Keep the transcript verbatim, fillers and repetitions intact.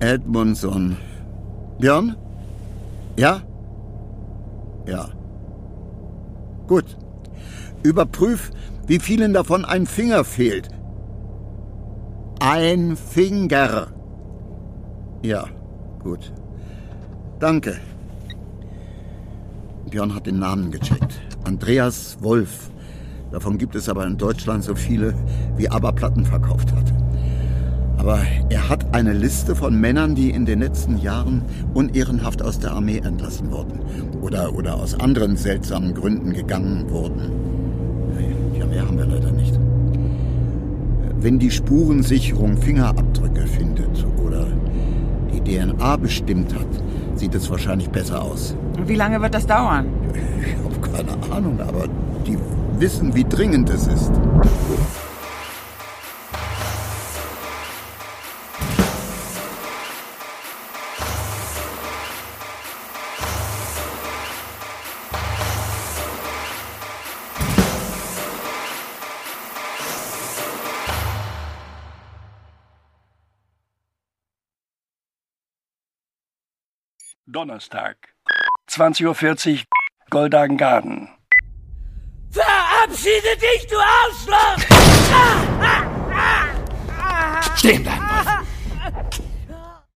Edmundsson. Björn? Ja? Ja. Gut. Überprüf, wie vielen davon ein Finger fehlt. Ein Finger. Ja, gut. Danke. Björn hat den Namen gecheckt. Andreas Wolf. Davon gibt es aber in Deutschland so viele, wie ABBA Platten verkauft hat. Aber er hat eine Liste von Männern, die in den letzten Jahren unehrenhaft aus der Armee entlassen wurden. Oder, oder aus anderen seltsamen Gründen gegangen wurden. Ja, mehr haben wir leider nicht. Wenn die Spurensicherung Fingerabdrücke findet oder die D N A bestimmt hat, sieht es wahrscheinlich besser aus. Und wie lange wird das dauern? Ich habe keine Ahnung, aber die wissen, wie dringend es ist. Donnerstag, zwanzig Uhr vierzig, Goldhagen-Garden. Verabschiede dich, du Arschloch! Stehen bleiben!